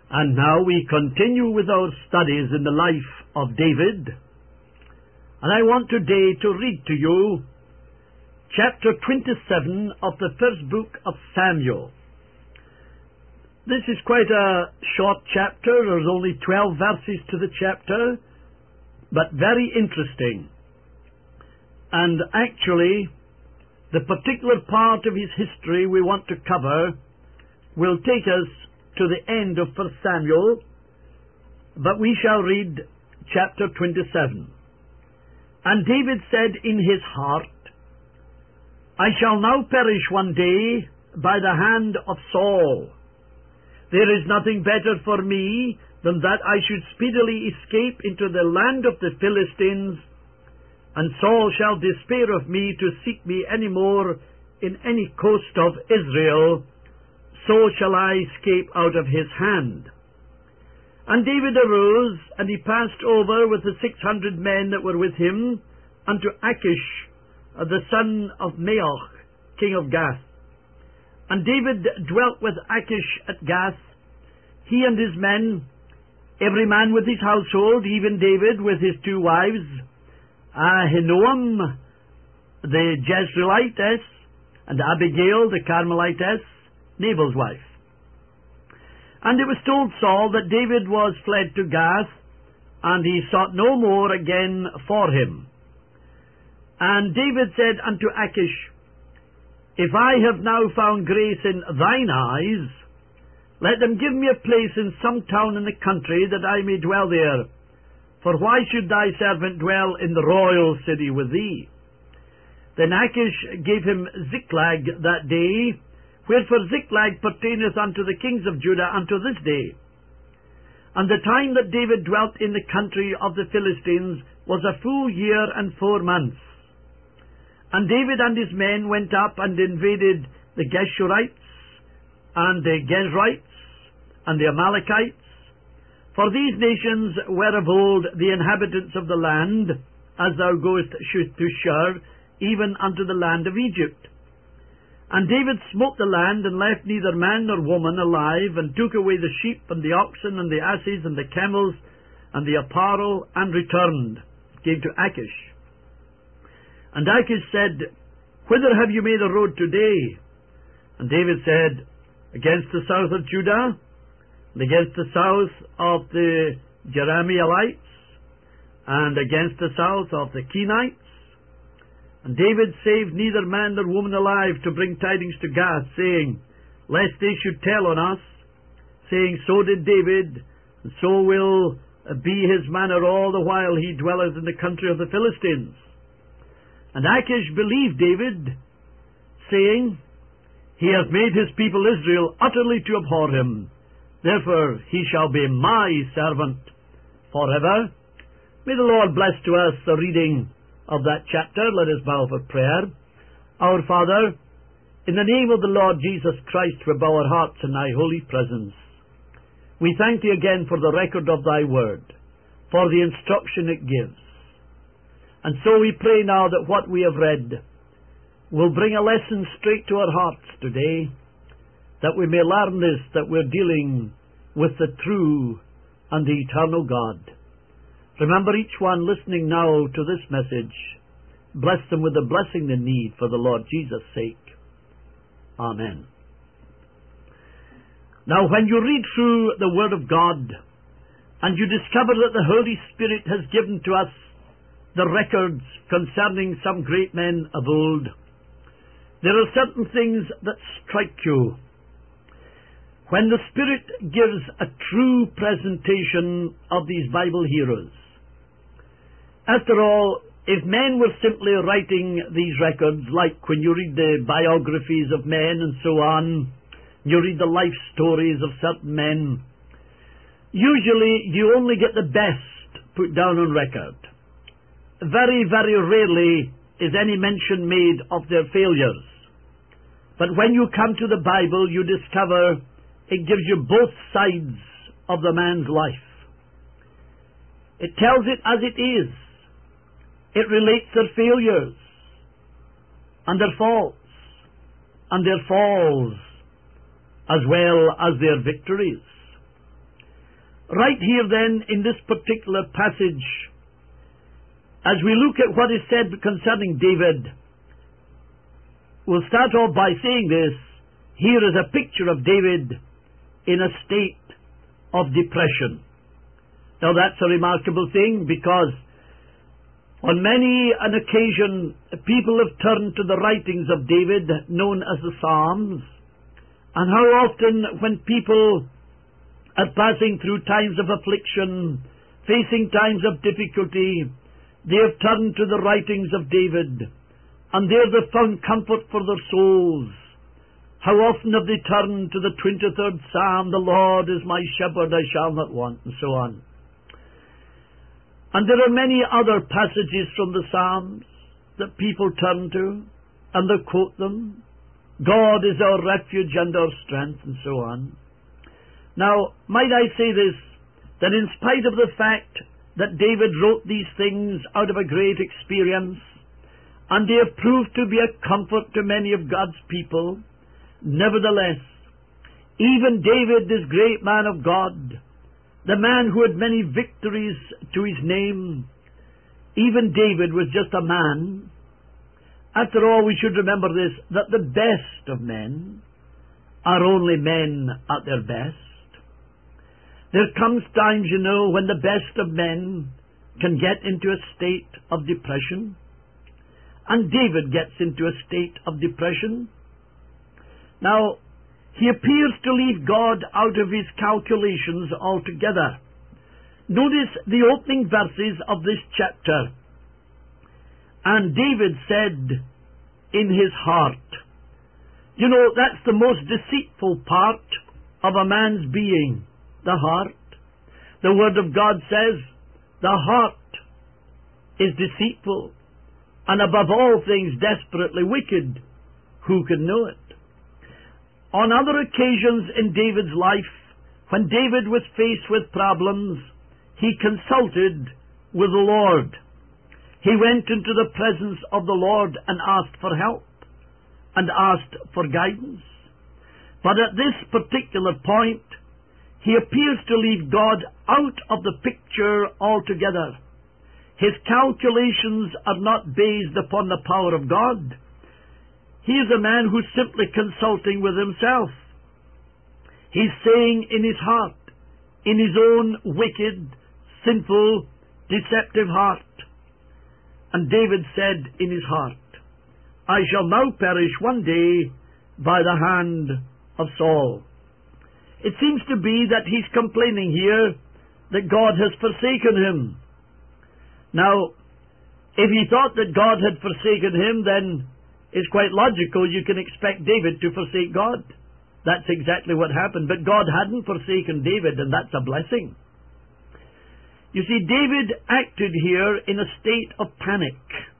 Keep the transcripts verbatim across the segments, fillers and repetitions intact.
And now we continue with our studies in the life of David. And I want today to read to you chapter twenty-seven of the first book of Samuel. This is quite a short chapter. There's only twelve verses to the chapter, but very interesting. And actually, the particular part of his history we want to cover will take us to the end of First Samuel, but we shall read chapter twenty-seven. And David said in his heart, I shall now perish one day by the hand of Saul. There is nothing better for me than that I should speedily escape into the land of the Philistines, and Saul shall despair of me to seek me any more in any coast of Israel. So shall I escape out of his hand. And David arose, and he passed over with the six hundred men that were with him unto Achish, the son of Maoch, king of Gath. And David dwelt with Achish at Gath, he and his men, every man with his household, even David with his two wives, Ahinoam the Jezreelitess, and Abigail the Carmelitess, Nabal's wife. And it was told Saul that David was fled to Gath, and he sought no more again for him. And David said unto Achish, If I have now found grace in thine eyes, let them give me a place in some town in the country, that I may dwell there. For why should thy servant dwell in the royal city with thee? Then Achish gave him Ziklag that day, wherefore Ziklag pertaineth unto the kings of Judah unto this day. And the time that David dwelt in the country of the Philistines was a full year and four months. And David and his men went up and invaded the Geshurites, and the Gezrites, and the Amalekites. For these nations were of old the inhabitants of the land, as thou goest to Shur, even unto the land of Egypt. And David smote the land, and left neither man nor woman alive, and took away the sheep, and the oxen, and the asses, and the camels, and the apparel, and returned. Came to Achish. And Achish said, Whither have you made a road today? And David said, Against the south of Judah, and against the south of the Jerahmeelites, and against the south of the Kenites. And David saved neither man nor woman alive to bring tidings to Gath, saying, Lest they should tell on us, saying, So did David, and so will be his manner all the while he dwelleth in the country of the Philistines. And Achish believed David, saying, He hath made his people Israel utterly to abhor him. Therefore he shall be my servant forever. May the Lord bless to us the reading of that chapter. Let us bow for prayer. Our Father, in the name of the Lord Jesus Christ, we bow our hearts in thy holy presence. We thank thee again for the record of thy word, for the instruction it gives. And so we pray now that what we have read will bring a lesson straight to our hearts today, that we may learn this, that we're dealing with the true and the eternal God. Remember each one listening now to this message. Bless them with the blessing they need for the Lord Jesus' sake. Amen. Now, when you read through the Word of God, and you discover that the Holy Spirit has given to us the records concerning some great men of old, there are certain things that strike you. When the Spirit gives a true presentation of these Bible heroes, after all, if men were simply writing these records, like when you read the biographies of men and so on, you read the life stories of certain men, usually you only get the best put down on record. Very, very rarely is any mention made of their failures. But when you come to the Bible, you discover it gives you both sides of the man's life. It tells it as it is. It relates their failures and their faults and their falls, as well as their victories. Right here then, in this particular passage, as we look at what is said concerning David, we'll start off by saying this. Here is a picture of David in a state of depression. Now that's a remarkable thing, because on many an occasion people have turned to the writings of David, known as the Psalms, and how often when people are passing through times of affliction, facing times of difficulty, they have turned to the writings of David, and there they've found comfort for their souls. How often have they turned to the twenty-third Psalm, "The Lord is my shepherd, I shall not want," and so on. And there are many other passages from the Psalms that people turn to, and they quote them. God is our refuge and our strength, and so on. Now, might I say this, that in spite of the fact that David wrote these things out of a great experience, and they have proved to be a comfort to many of God's people, nevertheless, even David, this great man of God, the man who had many victories to his name, even David was just a man. After all, we should remember this, that the best of men are only men at their best. There comes times, you know, when the best of men can get into a state of depression. And David gets into a state of depression. Now, he appears to leave God out of his calculations altogether. Notice the opening verses of this chapter. And David said in his heart. You know, that's the most deceitful part of a man's being, the heart. The Word of God says, the heart is deceitful, and above all things desperately wicked. Who can know it? On other occasions in David's life, when David was faced with problems, he consulted with the Lord. He went into the presence of the Lord and asked for help and asked for guidance. But at this particular point, he appears to leave God out of the picture altogether. His calculations are not based upon the power of God. He is a man who's simply consulting with himself. He's saying in his heart, in his own wicked, sinful, deceptive heart. And David said in his heart, I shall now perish one day by the hand of Saul. It seems to be that he's complaining here that God has forsaken him. Now, if he thought that God had forsaken him, then it's quite logical you can expect David to forsake God. That's exactly what happened. But God hadn't forsaken David, and that's a blessing. You see, David acted here in a state of panic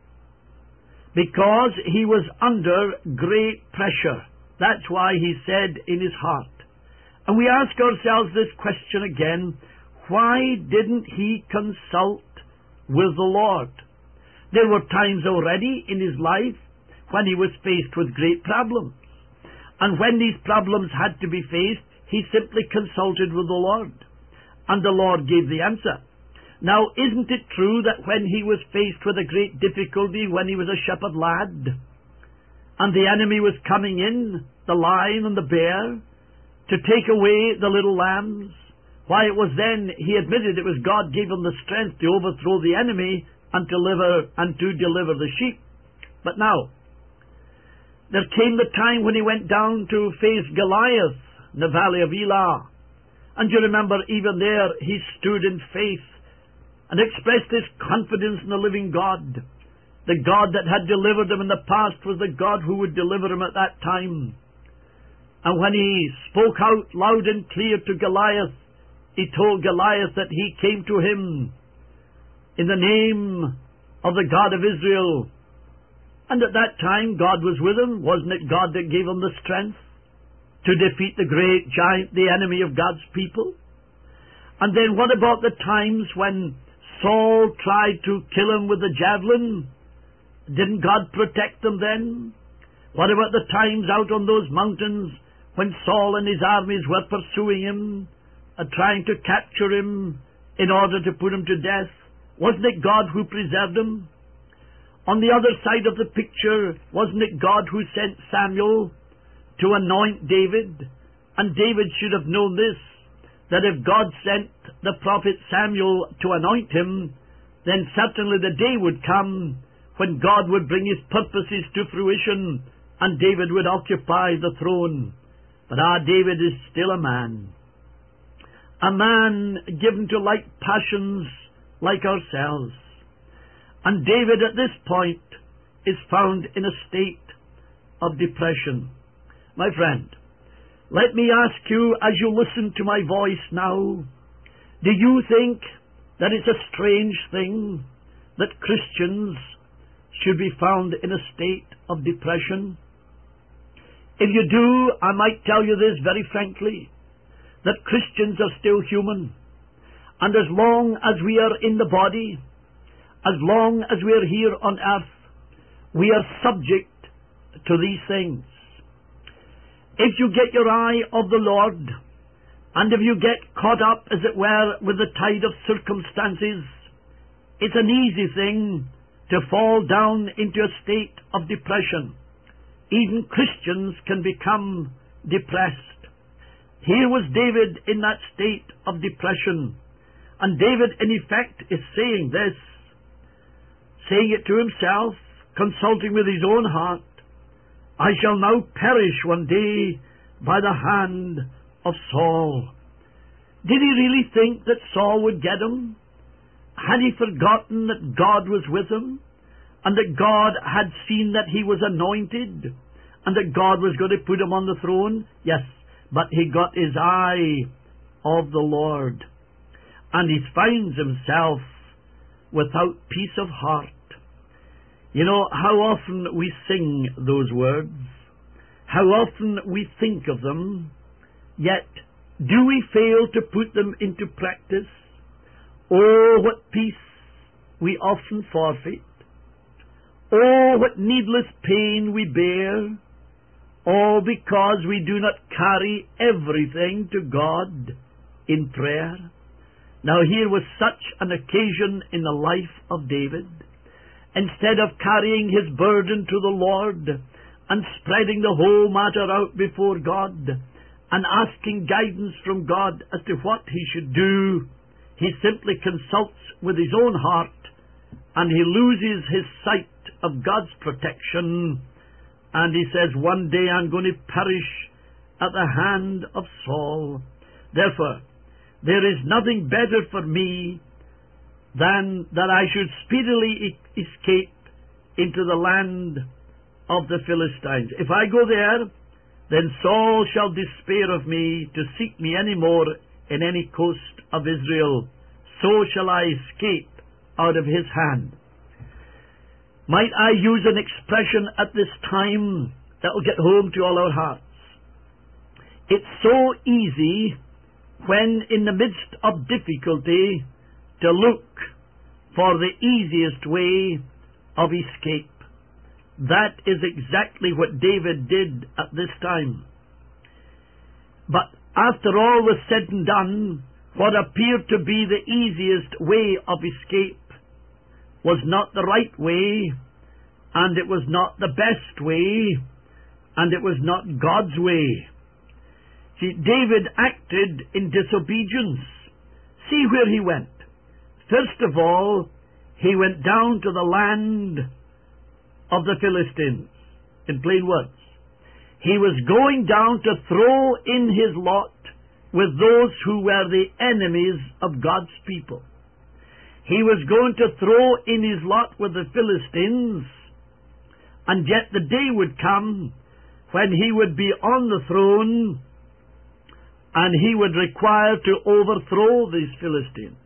because he was under great pressure. That's why he said in his heart. And we ask ourselves this question again, why didn't he consult with the Lord? There were times already in his life when he was faced with great problems. And when these problems had to be faced, he simply consulted with the Lord. And the Lord gave the answer. Now, isn't it true that when he was faced with a great difficulty, when he was a shepherd lad, and the enemy was coming in, the lion and the bear, to take away the little lambs, why it was then he admitted it was God gave him the strength to overthrow the enemy and to deliver, and to deliver the sheep. But now, there came the time when he went down to face Goliath in the valley of Elah. And you remember, even there, he stood in faith and expressed his confidence in the living God. The God that had delivered him in the past was the God who would deliver him at that time. And when he spoke out loud and clear to Goliath, he told Goliath that he came to him in the name of the God of Israel. And at that time, God was with him. Wasn't it God that gave him the strength to defeat the great giant, the enemy of God's people? And then what about the times when Saul tried to kill him with the javelin? Didn't God protect them then? What about the times out on those mountains when Saul and his armies were pursuing him? uh, trying to capture him in order to put him to death? Wasn't it God who preserved him? On the other side of the picture, wasn't it God who sent Samuel to anoint David? And David should have known this, that if God sent the prophet Samuel to anoint him, then certainly the day would come when God would bring his purposes to fruition and David would occupy the throne. But ah, David is still a man. A man given to like passions like ourselves. And David at this point is found in a state of depression. My friend, let me ask you as you listen to my voice now, do you think that it's a strange thing that Christians should be found in a state of depression? If you do, I might tell you this very frankly, that Christians are still human. And as long as we are in the body, as long as we are here on earth, we are subject to these things. If you get your eye of the Lord, and if you get caught up, as it were, with the tide of circumstances, it's an easy thing to fall down into a state of depression. Even Christians can become depressed. Here was David in that state of depression. And David, in effect, is saying this, saying it to himself, consulting with his own heart, I shall now perish one day by the hand of Saul. Did he really think that Saul would get him? Had he forgotten that God was with him, and that God had seen that he was anointed, and that God was going to put him on the throne? Yes, but he got his eye of the Lord, and he finds himself without peace of heart. You know, how often we sing those words, how often we think of them, yet do we fail to put them into practice? Oh, what peace we often forfeit. Oh, what needless pain we bear, all because we do not carry everything to God in prayer. Now here was such an occasion in the life of David. Instead of carrying his burden to the Lord and spreading the whole matter out before God and asking guidance from God as to what he should do, he simply consults with his own heart, and he loses his sight of God's protection, and he says, one day I'm going to perish at the hand of Saul. Therefore, there is nothing better for me than that I should speedily e- escape into the land of the Philistines. If I go there, then Saul shall despair of me to seek me any more in any coast of Israel. So shall I escape out of his hand. Might I use an expression at this time that will get home to all our hearts? It's so easy when in the midst of difficulty to look for the easiest way of escape. That is exactly what David did at this time. But after all was said and done, what appeared to be the easiest way of escape was not the right way, and it was not the best way, and it was not God's way. See, David acted in disobedience. See where he went. First of all, he went down to the land of the Philistines. In plain words, he was going down to throw in his lot with those who were the enemies of God's people. He was going to throw in his lot with the Philistines, and yet the day would come when he would be on the throne and he would require to overthrow these Philistines.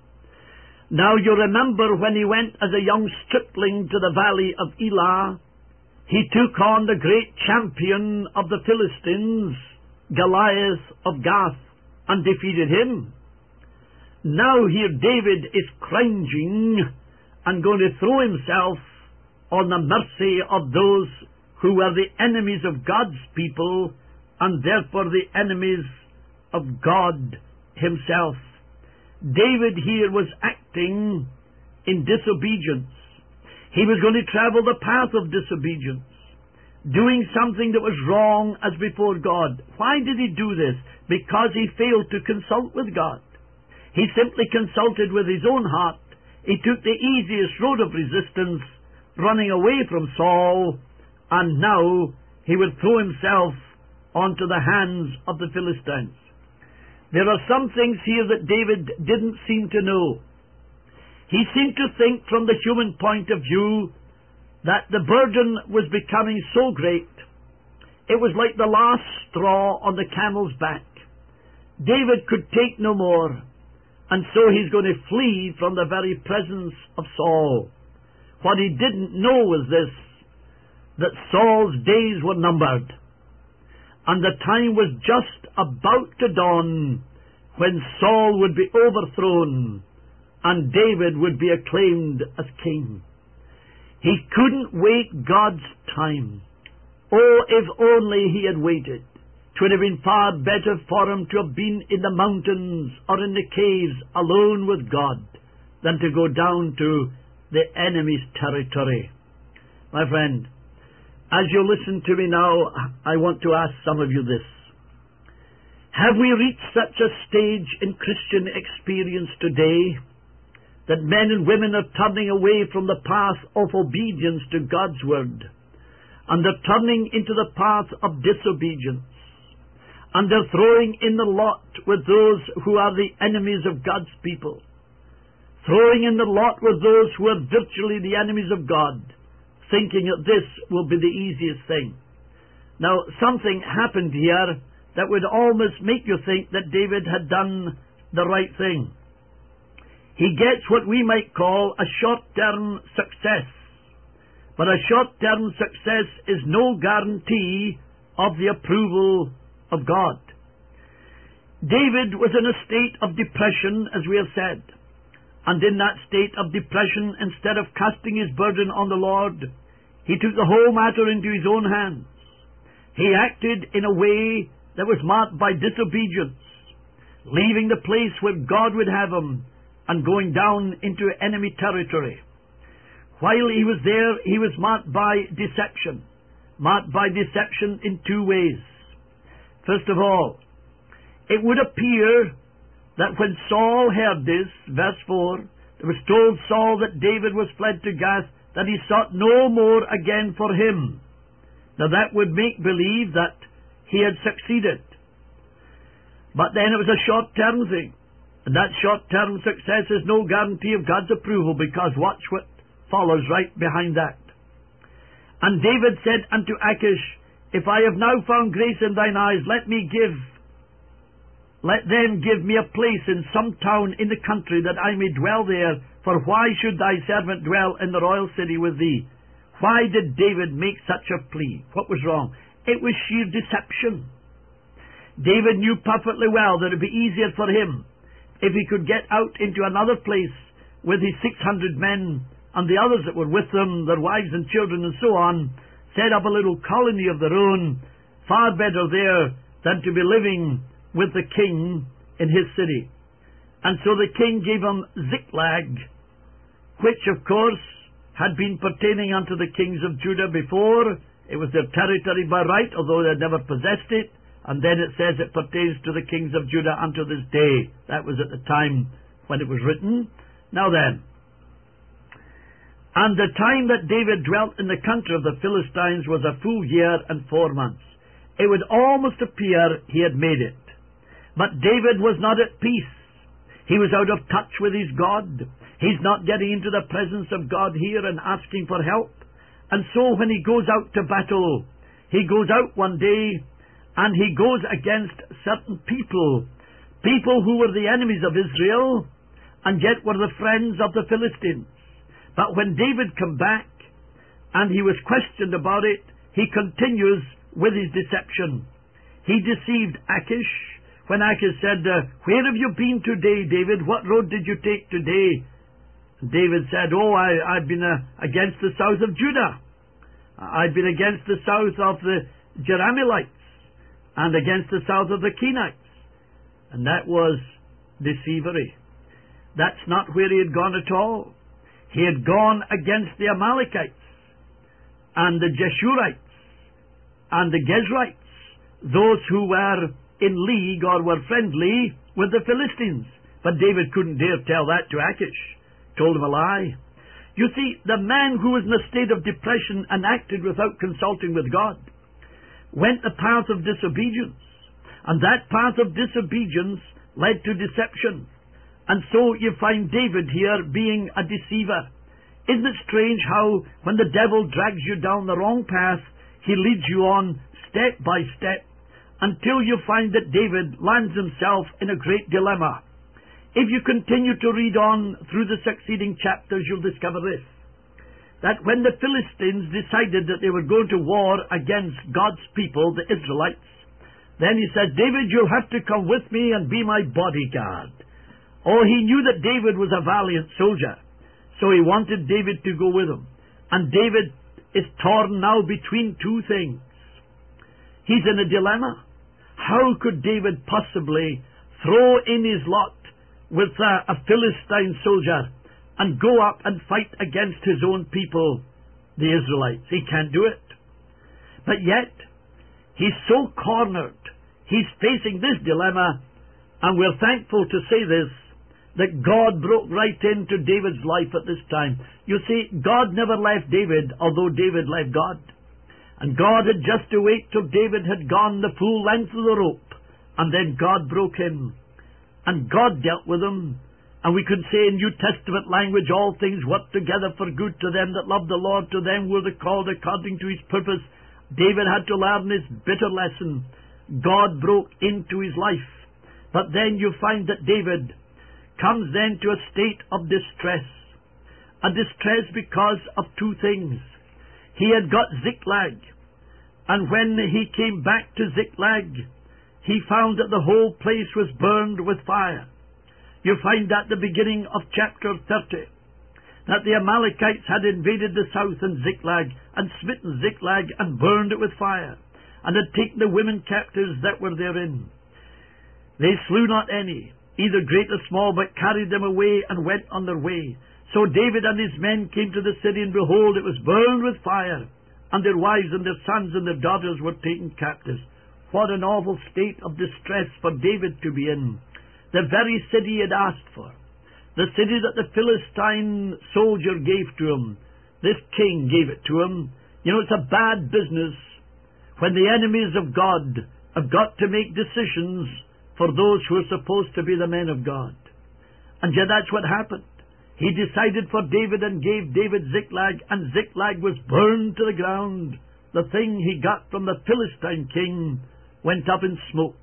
Now you remember when he went as a young stripling to the valley of Elah, he took on the great champion of the Philistines, Goliath of Gath, and defeated him. Now here David is cringing and going to throw himself on the mercy of those who were the enemies of God's people, and therefore the enemies of God himself. David here was acting in disobedience. He was going to travel the path of disobedience, doing something that was wrong as before God. Why did he do this? Because he failed to consult with God. He simply consulted with his own heart. He took the easiest road of resistance, running away from Saul, and now he would throw himself onto the hands of the Philistines. There are some things here that David didn't seem to know. He seemed to think from the human point of view that the burden was becoming so great, it was like the last straw on the camel's back. David could take no more, and so he's going to flee from the very presence of Saul. What he didn't know was this, that Saul's days were numbered, and the time was just about to dawn when Saul would be overthrown and David would be acclaimed as king. He couldn't wait God's time. Oh, if only he had waited. 'Twould have been far better for him to have been in the mountains or in the caves alone with God than to go down to the enemy's territory. My friend, as you listen to me now, I want to ask some of you this. Have we reached such a stage in Christian experience today that men and women are turning away from the path of obedience to God's word, and they're turning into the path of disobedience, and they're throwing in the lot with those who are the enemies of God's people, throwing in the lot with those who are virtually the enemies of God, thinking that this will be the easiest thing? Now, something happened here that would almost make you think that David had done the right thing. He gets what we might call a short-term success. But a short-term success is no guarantee of the approval of God. David was in a state of depression, as we have said. And in that state of depression, instead of casting his burden on the Lord, he took the whole matter into his own hands. He acted in a way that was marked by disobedience, leaving the place where God would have him and going down into enemy territory. While he was there, he was marked by deception. Marked by deception in two ways. First of all, it would appear that when Saul heard this, verse four, it was told Saul that David was fled to Gath, that he sought no more again for him. Now that would make believe that he had succeeded. But then it was a short-term thing. And that short-term success is no guarantee of God's approval, because watch what follows right behind that. And David said unto Achish, If I have now found grace in thine eyes, let me give, let them give me a place in some town in the country, that I may dwell there. For why should thy servant dwell in the royal city with thee? Why did David make such a plea? What was wrong? It was sheer deception. David knew perfectly well that it would be easier for him if he could get out into another place with his six hundred men and the others that were with them, their wives and children and so on, set up a little colony of their own, far better there than to be living with the king in his city. And so the king gave him Ziklag, which of course had been pertaining unto the kings of Judah before. It was their territory by right, although they had never possessed it. And then it says it pertains to the kings of Judah unto this day. That was at the time when it was written. Now then, and the time that David dwelt in the country of the Philistines was a full year and four months. It would almost appear he had made it. But David was not at peace. He was out of touch with his God. He's not getting into the presence of God here and asking for help. And so when he goes out to battle, he goes out one day and he goes against certain people, people who were the enemies of Israel and yet were the friends of the Philistines. But when David came back and he was questioned about it, he continues with his deception. He deceived Achish. When Achish said, uh, Where have you been today, David? What road did you take today? David said, Oh, I, I've been uh, against the south of Judah. I've been against the south of the Jerahmeelites and against the south of the Kenites. And that was deceivery. That's not where he had gone at all. He had gone against the Amalekites and the Jeshurites and the Gezrites, those who were in league or were friendly with the Philistines. But David couldn't dare tell that to Achish. Told him a lie. You see, the man who was in a state of depression and acted without consulting with God went the path of disobedience. And that path of disobedience led to deception. And so you find David here being a deceiver. Isn't it strange how when the devil drags you down the wrong path, he leads you on step by step until you find that David lands himself in a great dilemma. If you continue to read on through the succeeding chapters, you'll discover this, that when the Philistines decided that they were going to war against God's people, the Israelites, then he said, David, you'll have to come with me and be my bodyguard. Oh, he knew that David was a valiant soldier, so he wanted David to go with him. And David is torn now between two things. He's in a dilemma. How could David possibly throw in his lot with a, a Philistine soldier and go up and fight against his own people, the Israelites? He can't do it. But yet, he's so cornered. He's facing this dilemma, and we're thankful to say this, that God broke right into David's life at this time. You see, God never left David, although David left God. And God had just to wait till David had gone the full length of the rope, and then God broke in. And God dealt with him. And we could say in New Testament language, all things work together for good to them that love the Lord, to them were the called according to his purpose. David had to learn this bitter lesson. God broke into his life. But then you find that David comes then to a state of distress. A distress because of two things. He had got Ziklag, and when he came back to Ziklag, he found that the whole place was burned with fire. You find at the beginning of chapter thirty that the Amalekites had invaded the south and Ziklag, and smitten Ziklag, and burned it with fire, and had taken the women captives that were therein. They slew not any, either great or small, but carried them away and went on their way. So David and his men came to the city, and behold, it was burned with fire, and their wives and their sons and their daughters were taken captives. What an awful state of distress for David to be in. The very city he had asked for. The city that the Philistine soldier gave to him. This king gave it to him. You know, it's a bad business when the enemies of God have got to make decisions for those who are supposed to be the men of God. And yet that's what happened. He decided for David and gave David Ziklag, and Ziklag was burned to the ground. The thing he got from the Philistine king went up in smoke.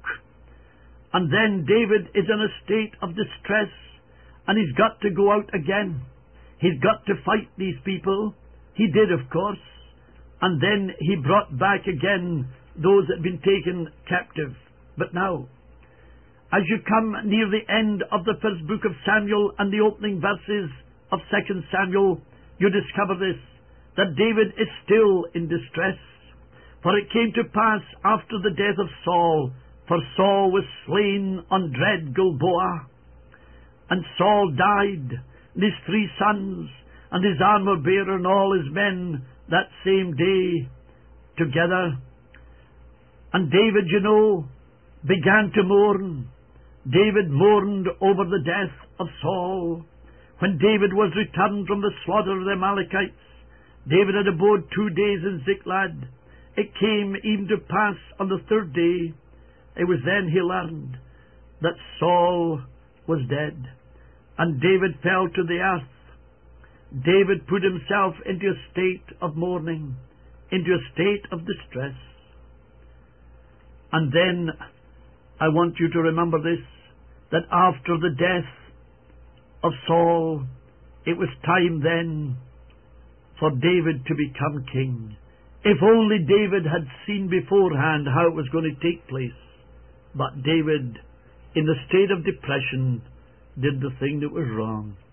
And then David is in a state of distress, and he's got to go out again. He's got to fight these people. He did, of course. And then he brought back again those that had been taken captive. But now, as you come near the end of the first book of Samuel and the opening verses of Second Samuel, you discover this, that David is still in distress. For it came to pass after the death of Saul, for Saul was slain on dread Gilboa, and Saul died, and his three sons, and his armor-bearer, and all his men, that same day together. And David, you know, began to mourn. David mourned over the death of Saul. When David was returned from the slaughter of the Amalekites, David had abode two days in Ziklag. It came even to pass on the third day, it was then he learned that Saul was dead. And David fell to the earth. David put himself into a state of mourning, into a state of distress. And then I want you to remember this, that after the death of Saul, it was time then for David to become king. If only David had seen beforehand how it was going to take place. But David, in the state of depression, did the thing that was wrong.